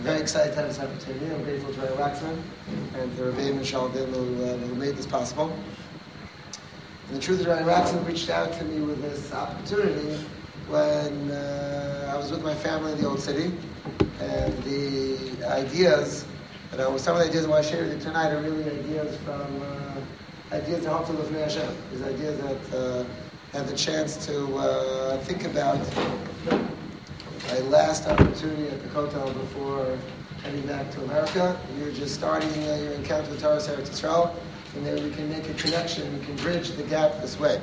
I'm very excited to have this opportunity. I'm grateful to Rabbi Waxman and to Rabbi Michelle who made this possible. And the truth is, Rabbi Waxman reached out to me with this opportunity when I was with my family in the old city, and the ideas, some of the ideas I want to share with you tonight are really ideas from ideas that hopefully with Hashem. These ideas that had the chance to think about my last opportunity at the Kotel before heading back to America. You're just starting your encounter with Torah Eretz Yisrael, and then we can make a connection, we can bridge the gap this way.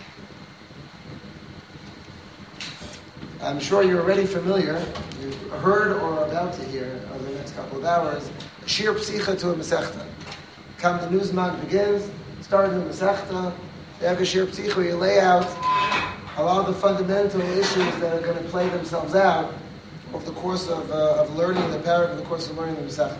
I'm sure you're already familiar, you've heard or are about to hear over the next couple of hours, Shir Psicha to a Masechta. Come the Newsman begins, starting the Masechta, you have a Shir Psicha, you lay out a lot of the fundamental issues that are going to play themselves out over the course of learning the parak, over the course of learning the Masechta.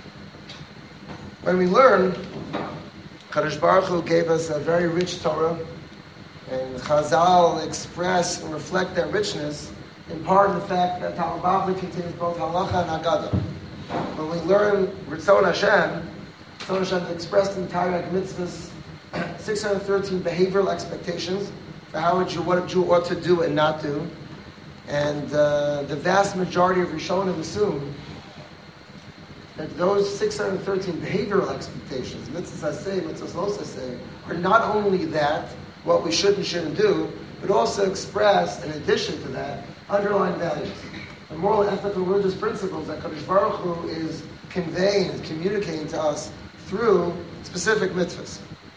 When we learn, Kadosh Baruch Hu gave us a very rich Torah, and Chazal express and reflect that richness in part of the fact that Talmud Bavli contains both halacha and agada. When we learn Ritzon Hashem is expressed in Torah mitzvahs, 613 behavioral expectations for what a Jew ought to do and not do. And the vast majority of Rishonim assume that those 613 behavioral expectations, mitzvahs aseh, mitzvahs lo aseh, are not only that, what we should and shouldn't do, but also express, in addition to that, underlying values. The moral, ethical, religious principles that Kadosh Baruch Hu is conveying, is communicating to us through specific mitzvahs.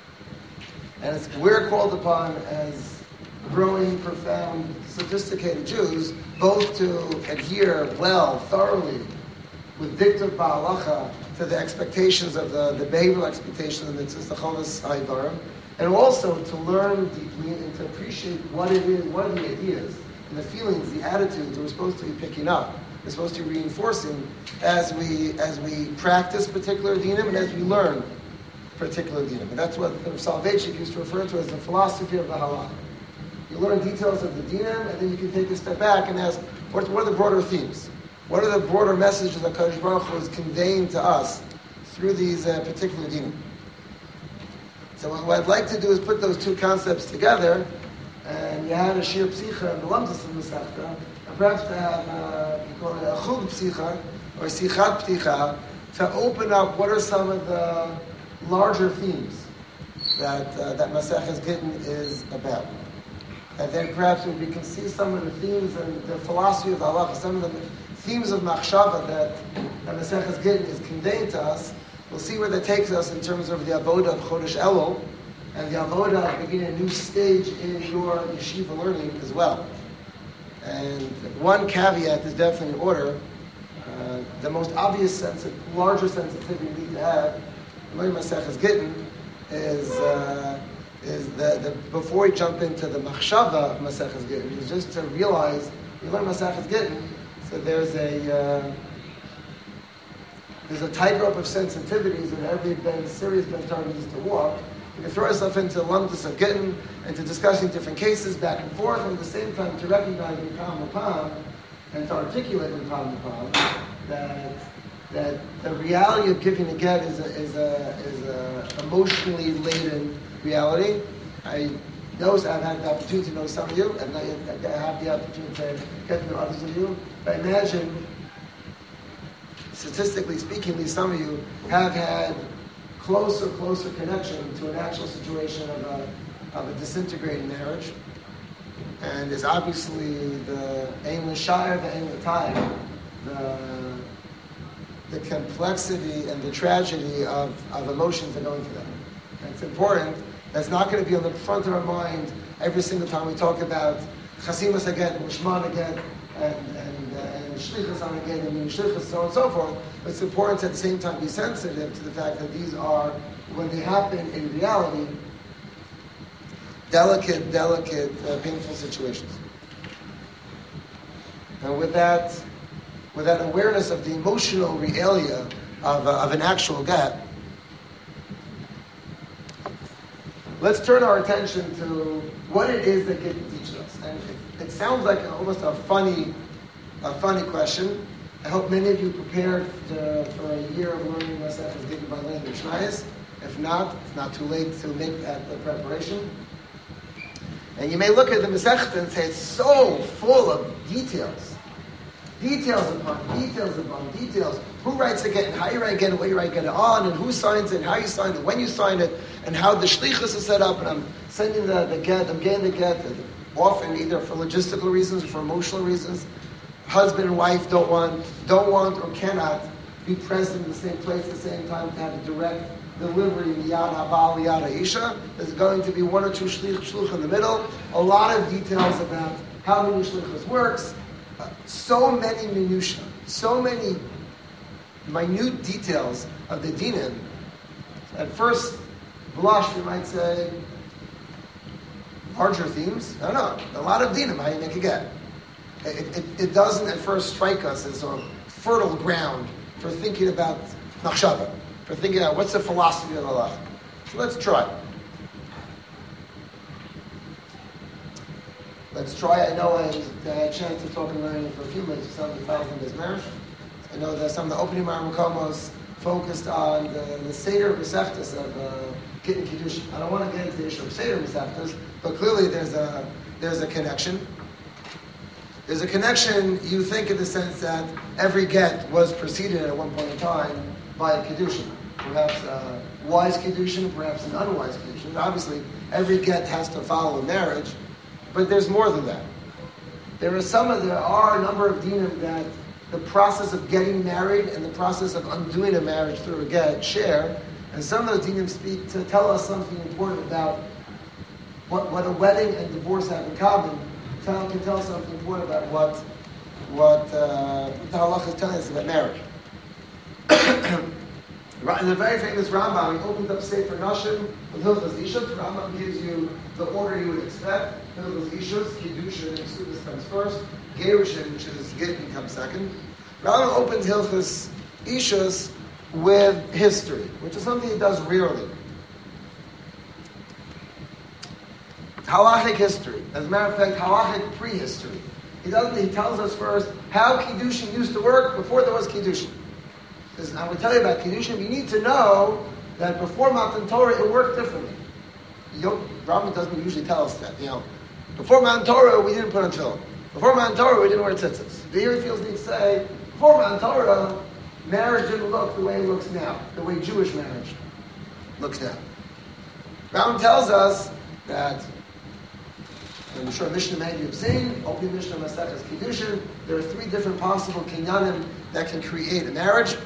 And we're called upon as growing, profound, sophisticated Jews, both to adhere well, thoroughly, with diktav ba'alacha to the expectations of the behavioral expectations of the mitzvahs, the chovas ha'avarim, and also to learn deeply and to appreciate what it is, what are the ideas and the feelings, the attitudes we're supposed to be picking up, we're supposed to be reinforcing as we practice particular dinim and as we learn particular dinim. And that's what the Soloveitchik used to refer to as the philosophy of the halakha. You learn details of the dinim, and then you can take a step back and ask, what are the broader themes? What are the broader messages that Kadosh Baruch Hu is conveying to us through these particular dinim? So what I'd like to do is put those two concepts together, and you had a Shir Psicha and the Lamdas of Masechta, and perhaps to have, you call it a Chug Psicha, or Sichat Pticha, to open up what are some of the larger themes that Maseches Gittin is about. And then perhaps we can see some of the themes and the philosophy of the halacha, some of the themes of machshava that Maseches Gittin is conveying to us. We'll see where that takes us in terms of the avoda of Chodesh Elul and the avoda of beginning a new stage in your yeshiva learning as well. And one caveat is definitely in order. The most obvious larger sensitivity we need to have in learning Maseches Gittin is the before we jump into the machshava of Maseches Gittin, is just to realize we learn Maseches Gittin, so there's a tightrope of sensitivities that every serious Ben Torah needs to walk. You can throw yourself into lumdus of Gittin and to discussing different cases back and forth, and at the same time to recognize in Pam and to articulate in Pam that the reality of giving a get is a emotionally laden reality. I know I've had the opportunity to know some of you, and I have the opportunity to get to know others of you. But I imagine, statistically speaking, at least some of you have had closer connection to an actual situation of a disintegrating marriage. And there's obviously the Ein L'Shayr, the Ein L'Tayr, the complexity and the tragedy of emotions that go into that. And it's important. That's not going to be on the front of our mind every single time we talk about Chasimas again, Mushman again, and Shlichus on again, and Shlichus, so on and so forth. But it's important to at the same time be sensitive to the fact that these are, when they happen in reality, delicate, painful situations. And with that awareness of the emotional realia of an actual get, let's turn our attention to what it is that Gittin teaches us. And it sounds like almost a funny question, I hope many of you prepared for a year of learning Masechtas Gittin by learning the Mishnayos. If not, it's not too late to make that the preparation. And you may look at the Masechta and say it's so full of details. Details upon details upon details. Who writes a get, and how you write a get, and what you write a get on, and who signs it, and how you sign it, when you sign it, and how the shlichus is set up, and I'm sending the get, I'm getting the get, often either for logistical reasons or for emotional reasons. Husband and wife don't want or cannot be present in the same place at the same time to have a direct delivery, miyad habal, miyad isha. There's going to be one or two shluch in the middle. A lot of details about how many shlichus works. So many minutiae, so many minute details of the dinim. At first blush, we might say, larger themes. No, a lot of dinim, how you make a get. It doesn't at first strike us as a fertile ground for thinking about machshava, for thinking about what's the philosophy of Allah. So let's try. Let's try. I know I had a chance to talk and learn for a few minutes with some of the files in this marriage. I know that some of the opening Makomos focused on the Seder Masechtas of Gittin Kiddushin. I don't want to get into the issue of Seder Masechtas, but clearly there's a connection. There's a connection, you think, in the sense that every get was preceded at one point in time by a Kiddushin. Perhaps a wise Kiddushin, perhaps an unwise Kiddushin. Obviously, every get has to follow a marriage. But there's more than that. There are a number of dinim that the process of getting married and the process of undoing a marriage through a get share, and some of those dinim speak to tell us something important about what a wedding and divorce have in common. Can tell us something important about what the halakha is telling us about marriage. In the very famous Rambam, he opened up Sefer Nashim with Hilchos Ishus. Rambam gives you the order you would expect. Hilchos Ishus, Kiddushin, and Sudus comes first. Gerushin, which is Gittin, comes second. Rambam opens Hilchos Ishus with history, which is something he does rarely. Halachic history. As a matter of fact, halachic prehistory. He tells us first how Kiddushin used to work before there was Kiddushin. Because I will tell you about Kiddushin, you need to know that before Matan Torah it worked differently. Rambam doesn't usually tell us that. Before Matan Torah we didn't put on tefillin. Before Matan Torah we didn't wear tzitzis. The Erie feels need to say, before Matan Torah, marriage didn't look the way it looks now, the way Jewish marriage looks now. Rambam tells us that, I'm sure Mishnah maybe you've seen, opening Mishnah Masechtas Kiddushin, there are three different possible kinyanim that can create a marriage.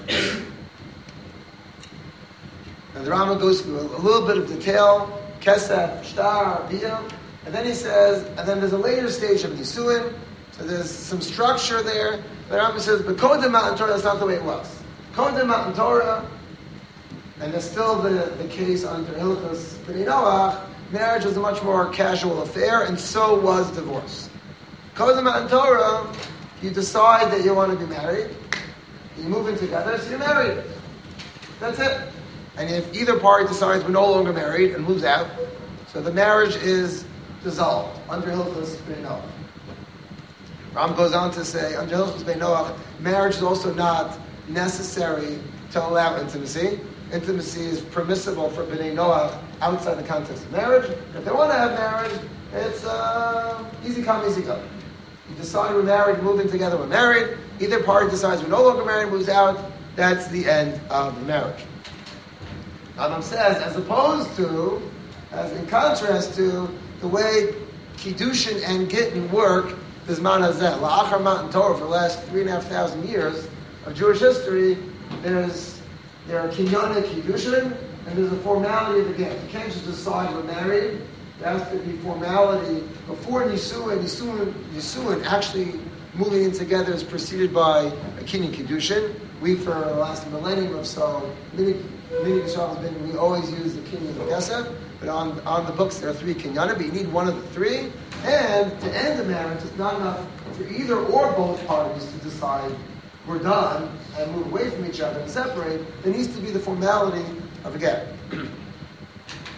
And the Rambam goes through a little bit of detail, Kesef, Shtar, Biyah, and then he says, and then there's a later stage of Nisuin, so there's some structure there. The Rambam says, but Kodem Matan Torah, that's not the way it was. Kodem Matan Torah, and that's still the case under Hilchos Bnei Noach, marriage was a much more casual affair, and so was divorce. Kodem Matan Torah, you decide that you want to be married, you move in together, so you're married. That's it. And if either party decides we're no longer married and moves out, so the marriage is dissolved under Hilchos Bnei Noach. Ram goes on to say, under Hilchos Bnei Noach, marriage is also not necessary to allow intimacy. Intimacy is permissible for Bnei Noach outside the context of marriage. If they want to have marriage, it's easy come, easy go. You decide we're married, move in together, we're married. Either party decides we're no longer married, moves out. That's the end of the marriage. Rambam says, as in contrast to the way Kiddushin and Gittin work, this man hazeh, la'achar Matan Torah, for the last 3,500 years of Jewish history, there are kinyanik Kiddushin, and there's a formality of the get. You can't just decide we're married. There has to be formality before Nisuin. Nisuin actually moving in together is preceded by a kinyan Kiddushin. We, for the last millennium or so, many Yisrael has been, we always use the kinyan of Kesef, but on the books there are three kinyanim, but you need one of the three. And to end the marriage, it's not enough for either or both parties to decide we're done and move away from each other and separate. There needs to be the formality of a get.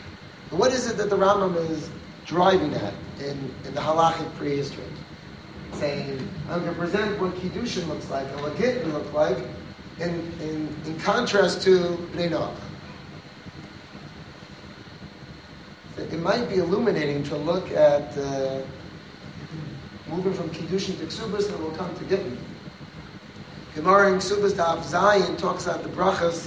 What is it that the Rambam is driving at in the halachic prehistory? saying, I'm going to present what Kiddushin looks like and what Gittin looks like in contrast to Bnei Noach. It might be illuminating to look at moving from Kiddushin to Ksubas, and we'll come to Gittin. Gemara in Ksubas Daf Zayin talks about the brachas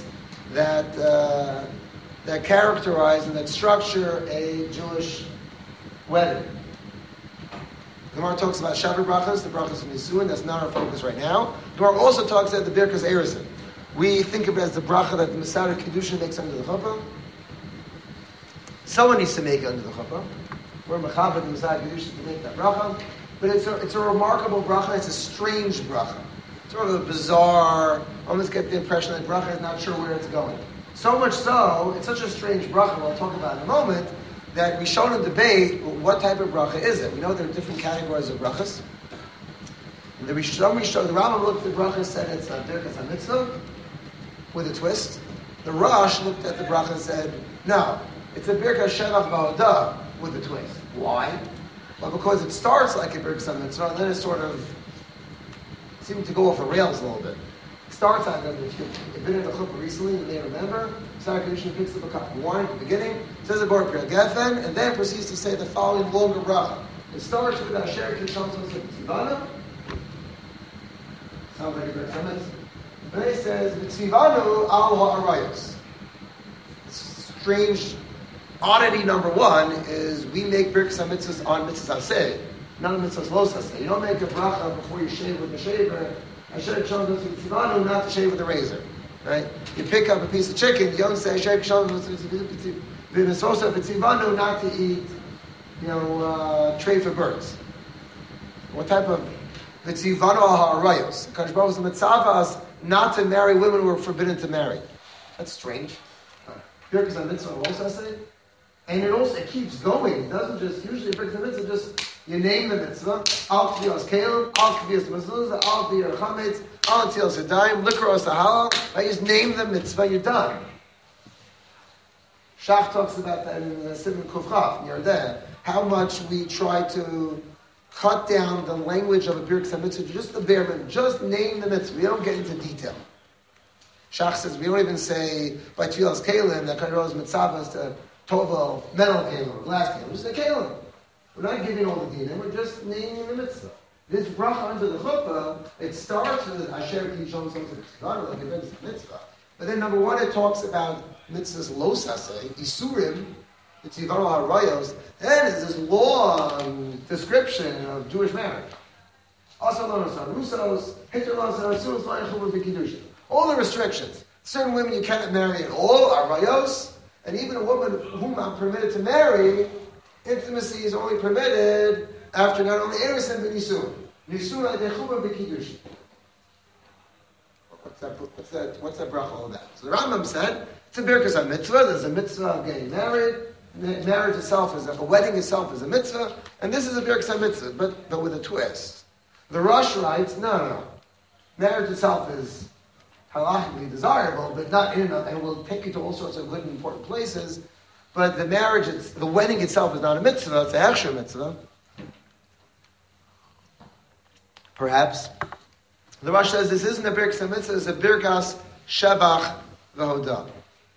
that characterize and that structure a Jewish wedding. Gemara talks about Shabbat brachas, the brachas of Nisuin. That's not our focus right now. Gemara also talks about the Birkas Erizim. We think of it as the bracha that the Masada Kiddushin makes under the chuppah. Someone needs to make it under the chuppah. We're mechaber the Masada Kiddushin to make that bracha. But it's a remarkable bracha. It's a strange bracha. It's sort of a bizarre, almost get the impression that bracha is not sure where it's going. So much so, it's such a strange bracha, we'll talk about in a moment, that we showed in debate what type of bracha is it. We know there are different categories of brachas. And the Rambam looked at the bracha and said it's a Birkas HaMitzvah with a twist. The Rosh looked at the bracha and said, no, it's a Birkas Shevach Ba'odah with a twist. Why? Well, because it starts like a Birkas HaMitzvah, and then it sort of seemed to go off the rails a little bit. It starts out, if you've been in the chuppah recently, you may remember, Sarah Kedushin picks up a cup of wine at the beginning, says the Bar Priya Geffen, and then proceeds to say the following longer bracha. It starts with Asher Kisham Tzivana. Sounds like a Birkas HaMitzvah. And then he says, V'tzivanu al ha'arayos. Strange oddity number one is we make Birkas HaMitzvahs on Mitzvahs Haseh, not on Mitzvahs Los Haseh. You don't make a bracha before you shave with the shaver. Asher Kisham Tzivanu, not to shave with the razor. Right? You pick up a piece of chicken, you don't say Asher Kisham Tzivanu, not to eat, tray for birds. What type of V'tzivanu al ha'arayos? Kadosh Baruch Hu mitzvah not to marry women who are forbidden to marry. That's strange. Birkas HaMitzvah also say, and it keeps going. It doesn't just usually Birkas HaMitzvah just you name the mitzvah. Al Kviyos Kelim, Al Kviyos Mezuzah, Al Kviyos Chametz, Al Tzilas Yadayim, Likros Halal. I just name the mitzvah. You're done. Shach talks about that in Simon Kufchaf near there. How much we try to cut down the language of a Birkas HaMitzvah, just the bare minimum, just name the mitzvah. We don't get into detail. Shach says we don't even say by Tfilas Kelim that Kadosh mitzvahs to Tovel, metal Kelim, glass Kelim. We say Kelim. We're not giving all the dinim, we're just naming the mitzvah. This bracha under the chuppah, it starts with Asher Kishon Tzivanu, like a Birkas HaMitzvah. But then number one, it talks about mitzvahs Los Haseh, Isurim, the Tzivanu HaRayos. Then is this long description of Jewish marriage. Also known as Rusos, all the restrictions. Certain women you cannot marry at all, Arayos, and even a woman whom I'm permitted to marry, intimacy is only permitted after not only Eresin but Nisun. Nisun adechuma b'kiddushin. What's that bracha all about? So the Rambam said, it's a Birkas HaMitzvah, there's a mitzvah of getting married, marriage itself is a wedding itself is a mitzvah, and this is a Birkas HaMitzvah, but with a twist. The Rosh writes, no. Marriage itself is halachically desirable, but not in enough, and will take you to all sorts of good and important places. But the wedding itself is not a mitzvah; it's a hechsher mitzvah. Perhaps the Rosh says this isn't a Birkas HaMitzvah; it's a Birkas Shevach v'Hodah.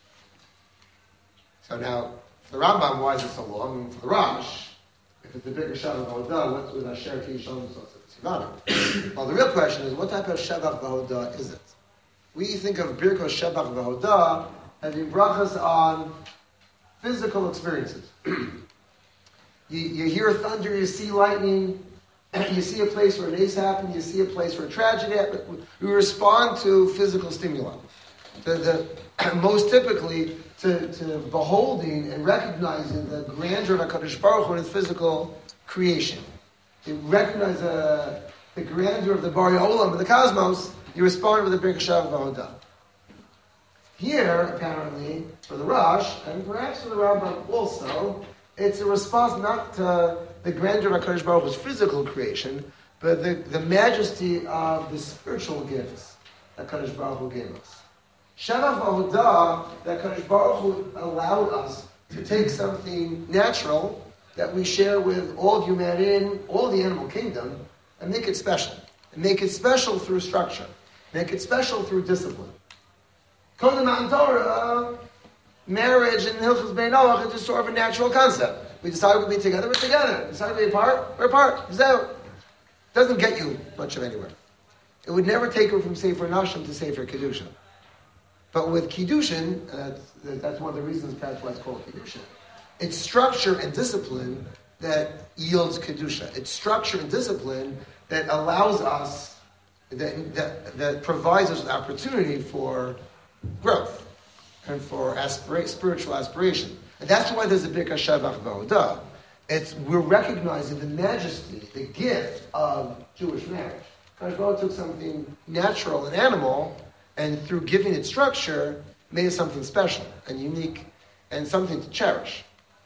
So now, for the Rambam, why is it so long? And for the Rosh, if it's a Birkas Shevach v'Hodah, what's with Asher Kishon Tzivanu? Well, the real question is, what type of Shevach v'Hodah is it? We think of Birkos Shevach v'Hodah as being brachas on physical experiences. You hear thunder, you see lightning, you see a place where an ace happened, you see a place where a tragedy happened. We respond to physical stimuli. Most typically to beholding and recognizing the grandeur of HaKadosh Baruch Hu in its physical creation. You recognize the grandeur of the Bari Olam, of the cosmos, you respond with a Birkas Shevach v'Hodah. Here, apparently, for the Rosh, and perhaps for the Rambam also, it's a response not to the grandeur of HaKadosh Baruch Hu's physical creation, but the majesty of the spiritual gifts that HaKadosh Baruch Hu gave us. Shevach v'Hodah, that HaKadosh Baruch Hu allowed us to take something natural that we share with all of humanity, all the animal kingdom, and make it special. And make it special through structure. Make it special through discipline. Come to Matan Torah, marriage and Hilchos Bein Noach is just sort of a natural concept. We decide we'll be together, we're together. We decide we'll be apart, we're apart. It's out. It doesn't get you much of anywhere. It would never take her from Sefer Nashim to Sefer Kiddushin. But with Kiddushin, that's one of the reasons perhaps why it's called Kiddushin. It's structure and discipline that yields Kedusha. It's structure and discipline that allows us, that provides us with opportunity for growth and for spiritual aspiration. And that's why there's a Birkas Shavach V'Hodah. We're recognizing the majesty, the gift of Jewish marriage. God took something natural and animal, and through giving it structure, made it something special and unique and something to cherish.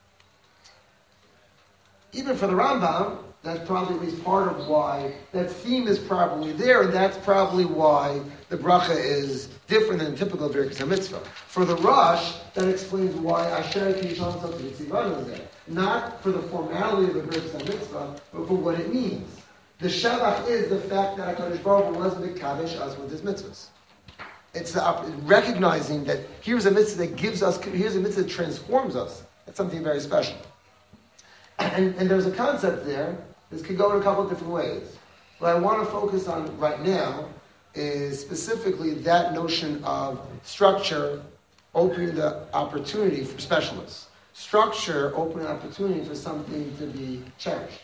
Even for the Rambam, that's probably at least part of why that theme is probably there, and that's probably why the bracha is different than typical Birkas HaMitzvah. For the Rosh, that explains why Asher Kishon Tzot Yitzivanu is there. Not for the formality of the Birkas HaMitzvah, but for what it means. The Shavach is the fact that HaKadosh Baruch Hu was Mekadesh us with his mitzvahs. It's recognizing that here's a mitzvah that gives us, here's a mitzvah that transforms us. That's something very special. And there's a concept there. This could go in a couple of different ways. What I want to focus on right now is specifically that notion of structure opening the opportunity for specialists. Structure opening opportunity for something to be cherished.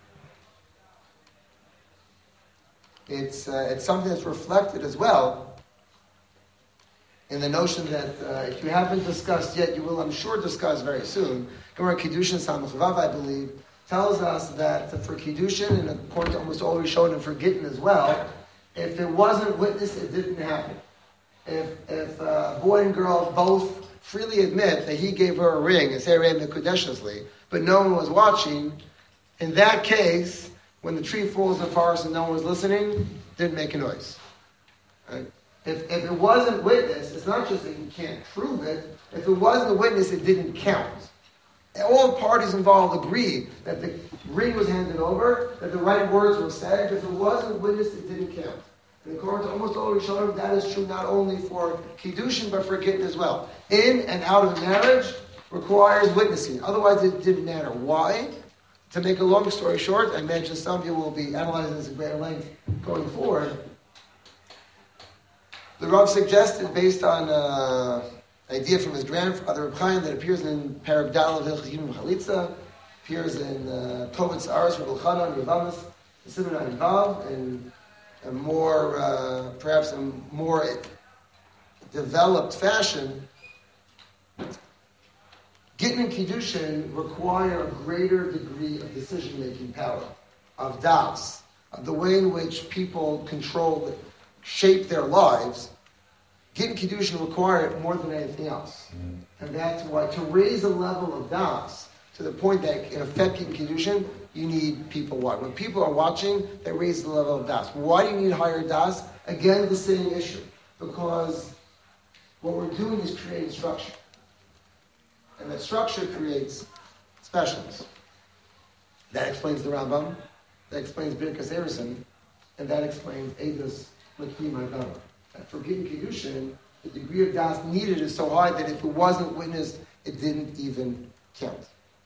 It's something that's reflected as well in the notion that if you haven't discussed yet, you will, I'm sure, discuss very soon. Gemara Kiddushin Samach Vav, I believe, tells us that for Kiddushin, and according to almost all Rishonim for Gittin as well, if it wasn't witnessed, it didn't happen. If boy and girl both freely admit that he gave her a ring, and say Rei Mekudeshesli, but no one was watching, in that case, when the tree falls in the forest and no one was listening, didn't make a noise. Right? If it wasn't witnessed, it's not just that you can't prove it. If it wasn't a witness, it didn't count. All parties involved agree that the ring was handed over, that the right words were said. If it wasn't witnessed, it didn't count. And according to almost all Rishonim, that is true not only for Kiddushin, but for Gittin as well. In and out of marriage requires witnessing. Otherwise, it didn't matter. Why? To make a long story short, I imagine some of you will be analyzing this at greater length going forward. The Rav suggested, based on an idea from his grandfather, Reb Chaim, that appears in Perek Dal of Hilchos Yibum Chalitza, appears in Tovitz Aros, Reb Elchanan, Yevamis, the Simon and Vav, and a more, perhaps a more developed fashion. Gittin and Kiddushin require a greater degree of decision-making power, of das, of the way in which people shape their lives. Gittin and Kiddushin require it more than anything else. And that's why, to raise a level of das, to the point that in effect Gittin and Kiddushin, you need people watching. When people are watching, they raise the level of das. Why do you need higher das? Again, the same issue. Because what we're doing is creating structure. And that structure creates specialness. That explains the Rambam, that explains Birkas Erusin, and that explains Eidos L'Kli Ma'agam. That for Gittin Kiddushin, the degree of das needed is so high that if it wasn't witnessed, it didn't even count.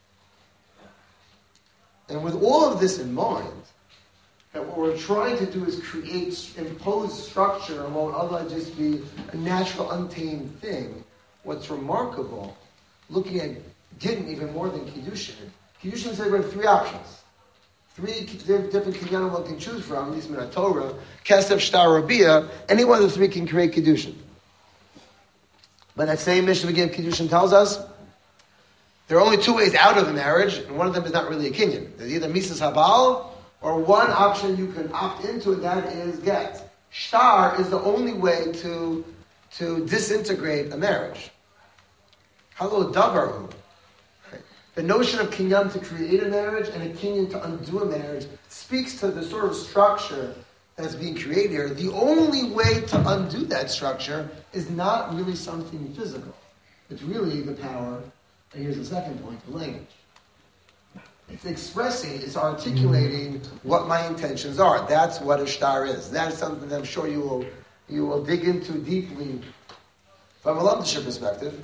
And with all of this in mind, that what we're trying to do is impose structure and won't otherwise just be a natural, untamed thing. What's remarkable, looking at Gittin even more than Kiddushin, Kiddushin said we have three options. Three different kinyanim one can choose from, at least in Torah, Kesef, Shtar, Rabia. Any one of the three can create Kiddushin. But that same Mishnah again, Kiddushin tells us there are only two ways out of a marriage, and one of them is not really a kinyan. There's either Misas Habal, or one option you can opt into, and that is get. Shtar is the only way to disintegrate a marriage. Halo Davarhu. The notion of kinyan to create a marriage and a kinyan to undo a marriage speaks to the sort of structure that's being created here. The only way to undo that structure is not really something physical. It's really the power, and here's the second point, the language. It's expressing, it's articulating what my intentions are. That's what a shtar is. That is something that I'm sure you will dig into deeply from a Lumdisher perspective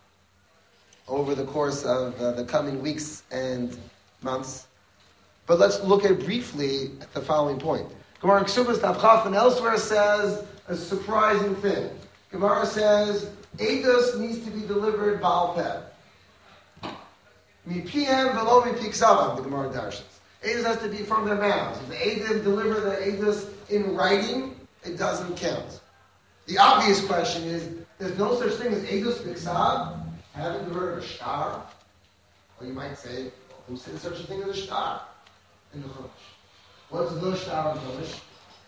over the course of the coming weeks and months. But let's look at briefly at the following point. Gemara Ksubas Tavchaf and elsewhere says a surprising thing. Gemara says, Eidos needs to be delivered Baal Peh. Mi PM velo mi piksavam, the Gemara darshans. Eidos has to be from their mouths. If the Eidim deliver the Eidos in writing, it doesn't count. The obvious question is, there's no such thing as Eidos Piksav. Haven't you heard of a shtar? Well, you might say, who said such a thing as a shtar in the Chumash? What's the shtar in the Chumash?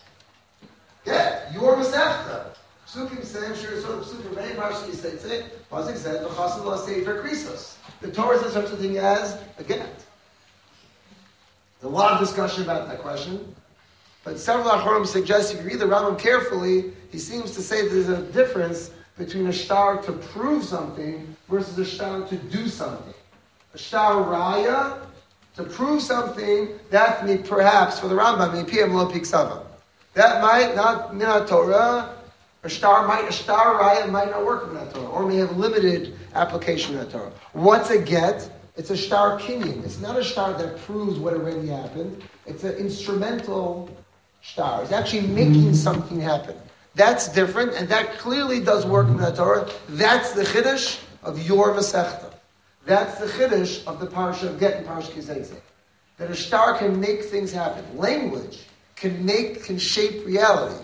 Yeah, your Masechta. Psukim say, I'm sure it's sort of Psukim, many Parshas say, Pasuk says, V'chasim lo sefer krisos. The Torah says such a thing as a get. There's a lot of discussion about that question. But several Acharonim suggest if you read the Rambam carefully, he seems to say there's a difference between a shtar to prove something versus a shtar to do something. A shtar raya, to prove something, that may perhaps, for the Rambam, may PM lo piksava. That might not Torah. A shtar raya might not work in that Torah, or may have limited application in that Torah. What's a get? It's a shtar kinyan. It's not a shtar that proves what already happened. It's an instrumental shtar. It's actually making something happen. That's different, and that clearly does work in the Torah. That's the chiddush of your Masechta. That's the chiddush of the parsha of Get and Parsha Kisei. That a shtar can make things happen. Language can shape reality.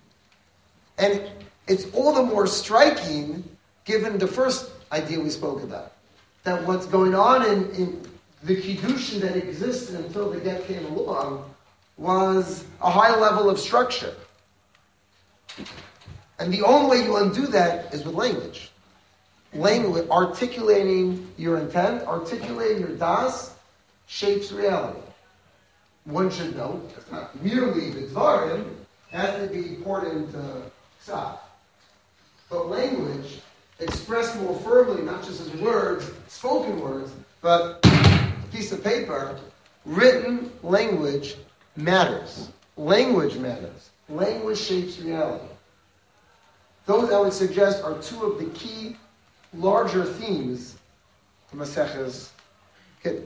And it's all the more striking, given the first idea we spoke about, that what's going on in the kiddushin that existed until the Get came along was a high level of structure. And the only way you undo that is with language. Language, articulating your intent, articulating your das, shapes reality. One should note, it's not merely the dvarim, it has to be poured into ksaf. But language, expressed more firmly, not just as words, spoken words, but a piece of paper, written language matters. Language matters. Language shapes reality. Those, I would suggest, are two of the key, larger themes to Maseches Kiddushin.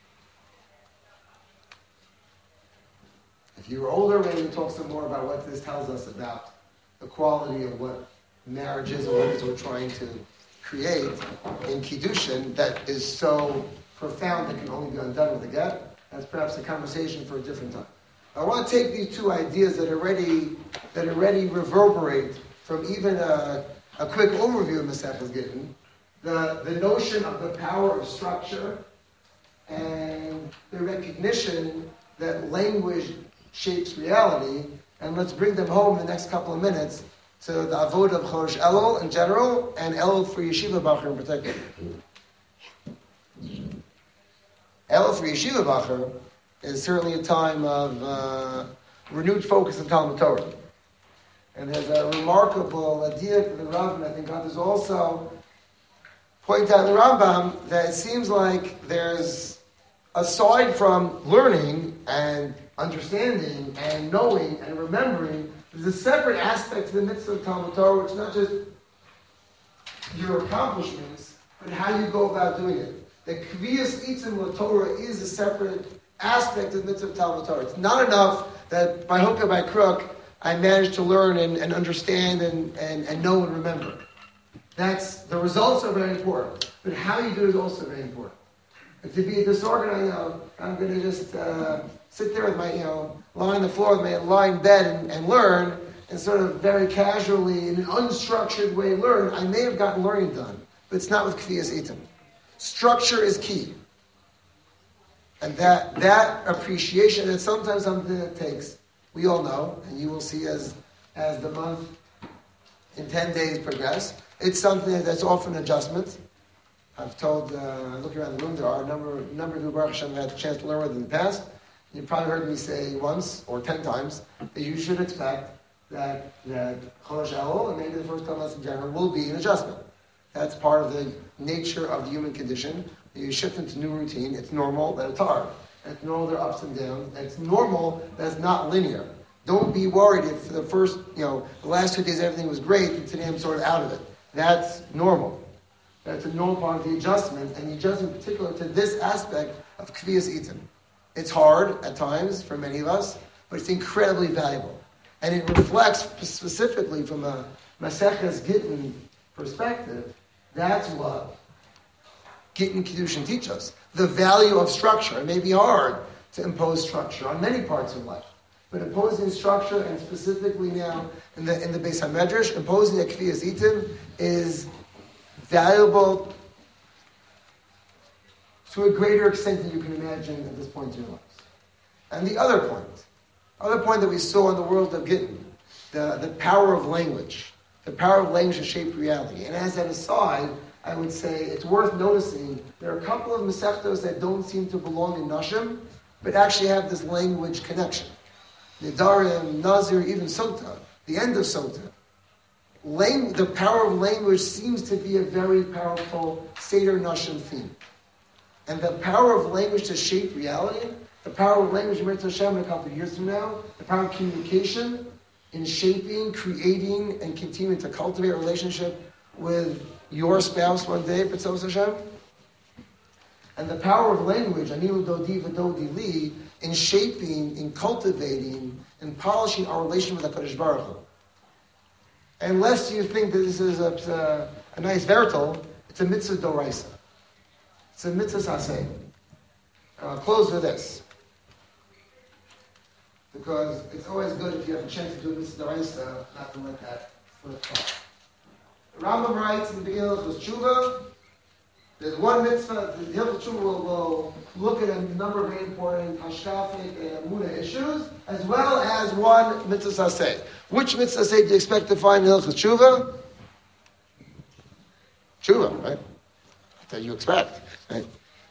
If you were older, maybe we'll talk some more about what this tells us about the quality of what marriage is and what it is we're trying to create in Kiddushin that is so profound that can only be undone with a get. That's perhaps a conversation for a different time. I want to take these two ideas that already reverberate from even a quick overview of Maseches Gittin, the notion of the power of structure and the recognition that language shapes reality, and let's bring them home in the next couple of minutes to the avodah of Chodesh Elul in general and Elul for Yeshiva Bacher in particular. Elul for Yeshiva Bacher is certainly a time of renewed focus on Talmud Torah. And there's a remarkable idea to the Rambam, I think others also point out in the Rambam, that it seems like there's, aside from learning and understanding and knowing and remembering, there's a separate aspect to the mitzvah of Talmud Torah, which is not just your accomplishments, but how you go about doing it. The Kviyas Itzim LaTorah is a separate aspect of the mitzvah of Talmud Torah. It's not enough that by hook or by crook, I managed to learn and understand and know and remember. The results are very important, but how you do it is also very important. And to be disorganized, I'm going to just sit there with my, lie on the floor with my lie in bed and learn, and sort of very casually, in an unstructured way learn. I may have gotten learning done, but it's not with Kviyas Itim. Structure is key. And that appreciation, that's sometimes something that takes. We all know, and you will see as the month in 10 days progress, it's something that's often adjustment. I've told, I look around the room, there are a number of who Baruch Hashem had a chance to learn with in the past. You probably heard me say once or 10 times that you should expect that Chodesh Elul, and maybe the first couple months in general, will be an adjustment. That's part of the nature of the human condition. you shift into new routine, it's normal that it's hard. And it's normal there are ups and downs. And it's normal that it's not linear. Don't be worried if for the first, the last 2 days everything was great and today I'm sort of out of it. That's normal. That's a normal part of the adjustment, and the adjustment in particular to this aspect of Kviyas Itim. It's hard at times for many of us, but it's incredibly valuable. And it reflects specifically from a Maseches Gittin perspective. That's what Gittin Kiddushin teach us. The value of structure. It may be hard to impose structure on many parts of life, but imposing structure, and specifically now in the Beis HaMedrash, imposing a Kviyas Itim is valuable to a greater extent than you can imagine at this point in your lives. And the other point that we saw in the world of Gittin, the power of language. The power of language to shape reality. And as an aside, I would say it's worth noticing there are a couple of Masechtos that don't seem to belong in Nashim, but actually have this language connection. Nedarim, Nazir, even Sota, the end of Sota. The power of language seems to be a very powerful Seder Nashim theme. And the power of language to shape reality, the power of language in Mitzvah Hashem in a couple of years from now, the power of communication in shaping, creating, and continuing to cultivate a relationship with your spouse one day, B'tzos Hashem. And the power of language, Anilu Dodi V'Dodi Li, in shaping, in cultivating, in polishing our relationship with HaKadosh Baruch Hu. Unless you think that this is a nice vertel, it's a mitzvah doraisa. It's a mitzvah saseh. And I'll close with this. Because it's always good if you have a chance to do a mitzvah doraisa, not to let that slip off. The Rambam writes in the beginning of the Tshuva, there's one mitzvah, the Hilchos Tshuva will look at a number of very important hashkafic and Amunah issues, as well as one mitzvah saseh. Which mitzvah saseh do you expect to find in Hilchos Tshuva? Tshuva, right? That's what you expect, right?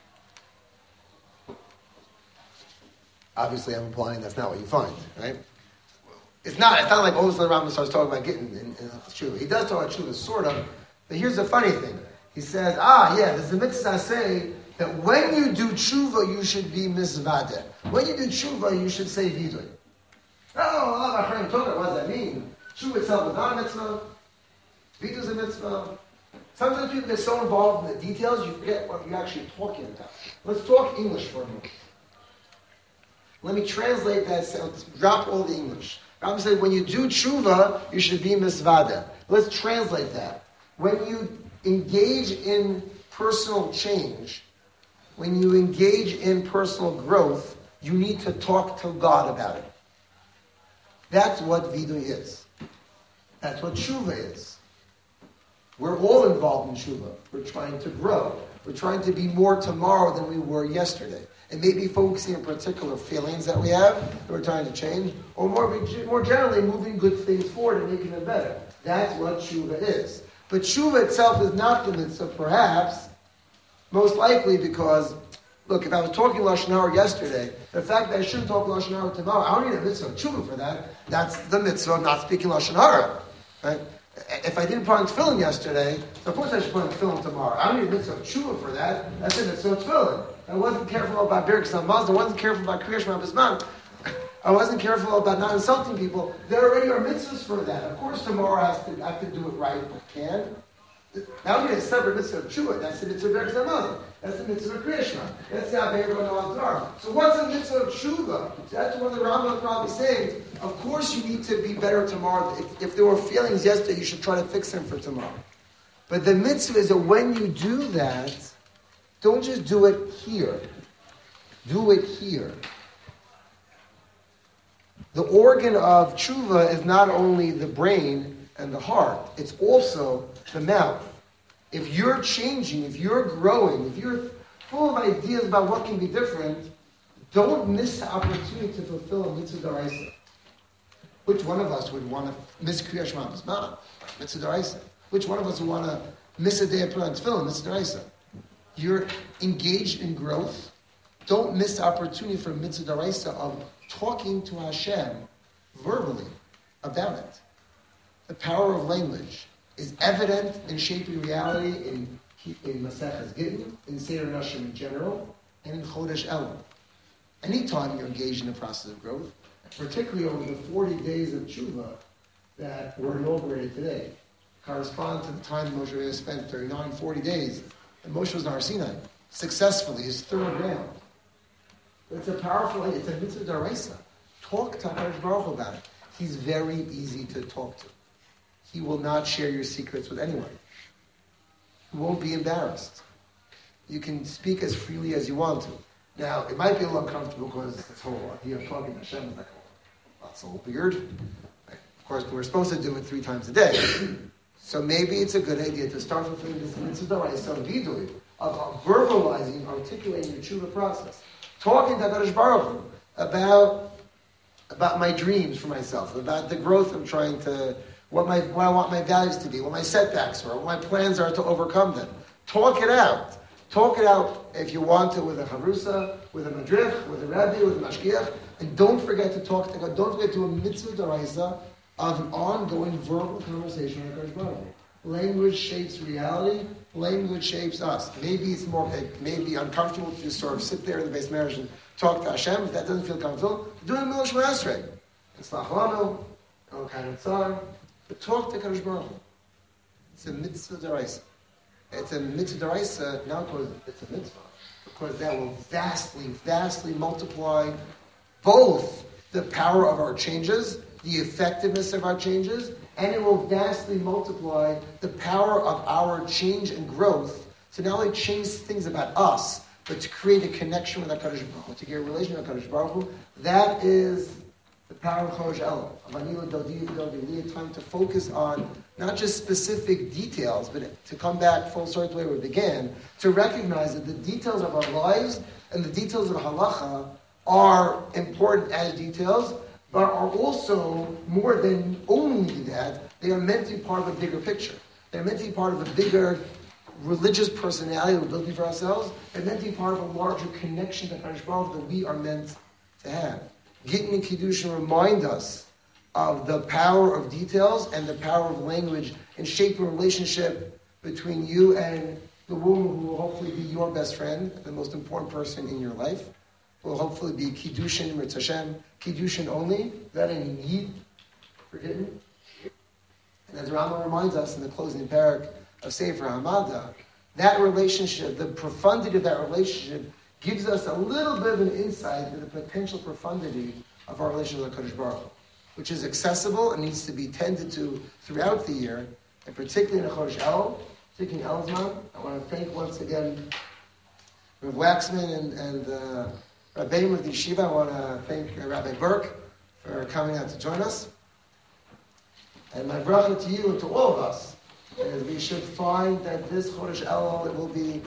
Obviously, I'm implying that's not what you find, right? It's not like all of a sudden Rambam starts talking about getting in Tshuva. He does talk about Tshuva, sort of, but here's the funny thing. He says, there's a mitzvah say that when you do tshuva, you should be misvadeh. When you do tshuva, you should say vidui. Allah Achrim Torah, what does that mean? Tshuva itself is not a mitzvah. Vidui is a mitzvah. Sometimes people get so involved in the details, you forget what you're actually talking about. Let's talk English for a moment. Let me translate that sentence. Drop all the English. Rambam said, when you do tshuva, you should be misvadeh. Let's translate that. When you engage in personal change, when you engage in personal growth, you need to talk to God about it. That's what vidui is. That's what tshuva is. We're all involved in tshuva. We're trying to grow. We're trying to be more tomorrow than we were yesterday. And maybe focusing on particular feelings that we have that we're trying to change, or more generally moving good things forward and making them better. That's what tshuva is. But tshuva itself is not the mitzvah, perhaps, most likely because, look, if I was talking Lashon Hara yesterday, the fact that I shouldn't talk Lashon Hara tomorrow, I don't need a mitzvah of tshuva for that. That's the mitzvah of not speaking Lashon Hara. Right? If I didn't put on tefillin yesterday, so of course I should put on tefillin tomorrow. I don't need a mitzvah of tshuva for that. That's a mitzvah of tefillin. I wasn't careful about Birkas Hamazon. I wasn't careful about Kriyash Mabizman. I wasn't careful about not insulting people. There already are mitzvahs for that. Of course, tomorrow I have to do it right if I can. Now we get a separate mitzvah of tshuva. That's the mitzvah of Birkas Hamazon. That's the mitzvah of Kriyash Mabizman. That's the Avei Noah Torah. So what's the mitzvah of tshuva? That's what the Rambam is probably saying. Of course, you need to be better tomorrow. If there were feelings yesterday, you should try to fix them for tomorrow. But the mitzvah is that when you do that, don't just do it here. Do it here. The organ of tshuva is not only the brain and the heart, it's also the mouth. If you're changing, if you're growing, if you're full of ideas about what can be different, don't miss the opportunity to fulfill a mitzvah d'oraisa. Which one of us would want to miss Kriyash Shema B'zman? Mitzvah d'oraisa. Which one of us would want to miss a day of putting on tefillin? Mitzvah d'oraisa. You're engaged in growth. Don't miss the opportunity for mitzvah d'oraisa of talking to Hashem verbally about it. The power of language is evident in shaping reality, in in Maseches Gittin, in Seir Nashim in general, and in Chodesh Elul. Anytime you're engaged in a process of growth, particularly over the 40 days of Tshuva that were inaugurated today, correspond to the time Moshe Rabbeinu spent 39, 40 days, and Moshe was in Har Sinai, successfully, his third round. It's a powerful, it's a mitzvah d'oraisa. Talk to HaKadosh Baruch Hu about it. He's very easy to talk to. He will not share your secrets with anyone. You won't be embarrassed. You can speak as freely as you want to. Now, it might be a little uncomfortable because this whole idea of talking to Hashem is like, oh, that's a little weird. Of course, we're supposed to do it 3 times a day. So maybe it's a good idea to start fulfilling this mitzvah d'oraisa vidui of verbalizing, articulating your tshuva process. Talking to HaKadosh Baruch Hu about my dreams for myself, about the growth I'm trying to, what I want my values to be, what my setbacks are, what my plans are to overcome them. Talk it out. Talk it out if you want to with a chavrusa, with a madrich, with a rabbi, with a mashgiach, and don't forget to talk to God. Don't forget to do a mitzvah d'oraisa of an ongoing verbal conversation with HaKadosh Baruch Hu. Language shapes reality. Language shapes us. Maybe it may be uncomfortable to just sort of sit there in the base marriage and talk to Hashem. If that doesn't feel comfortable, do it in Milosh Ma'asrei. It's Lachlano, El Kain Tzar. But talk to HaKadosh Baruch Hu. It's a mitzvah d'oraisa. It's a mitzvah d'oraisa, not because it's a mitzvah, because that will vastly, vastly multiply both the power of our changes, the effectiveness of our changes, and it will vastly multiply the power of our change and growth to not only change things about us, but to create a connection with HaKadosh Baruch Hu, to get a relation with HaKadosh Baruch Hu. That is the power of Chodesh Elul. Time to focus on not just specific details, but to come back full circle where we began, to recognize that the details of our lives and the details of halacha are important as details, but are also more than only that. They are meant to be part of a bigger picture. They're meant to be part of a bigger religious personality we're building for ourselves. They're meant to be part of a larger connection to HaKadosh Baruch Hu that we are meant to have. Gittin and Kiddushin remind us of the power of details and the power of language in shaping a relationship between you and the woman who will hopefully be your best friend, the most important person in your life. Will hopefully be Kiddushin, Ritz Hashem, Kiddushin only, that any need for Gittin. And as Rambam reminds us in the closing parak of Sefer Hamada, that relationship, the profundity of that relationship, gives us a little bit of an insight into the potential profundity of our relationship with HaKadosh Baruch Hu, which is accessible and needs to be tended to throughout the year, and particularly in the Chodesh Elul, particularly in Elzman. I want to thank once again Rav Waxman and Rabbeinu of the Yeshiva. I want to thank Rabbi Burke for coming out to join us. And my bracha to you and to all of us is we should find that this Chodesh Elul, it will be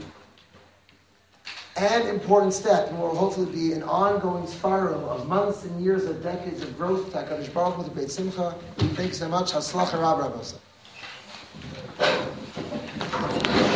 an important step, and will hopefully be an ongoing spiral of months and years of decades of growth to HaKadosh Baruch Hu with a great simcha. Thank you so much. Haslach Rab Rabbosa.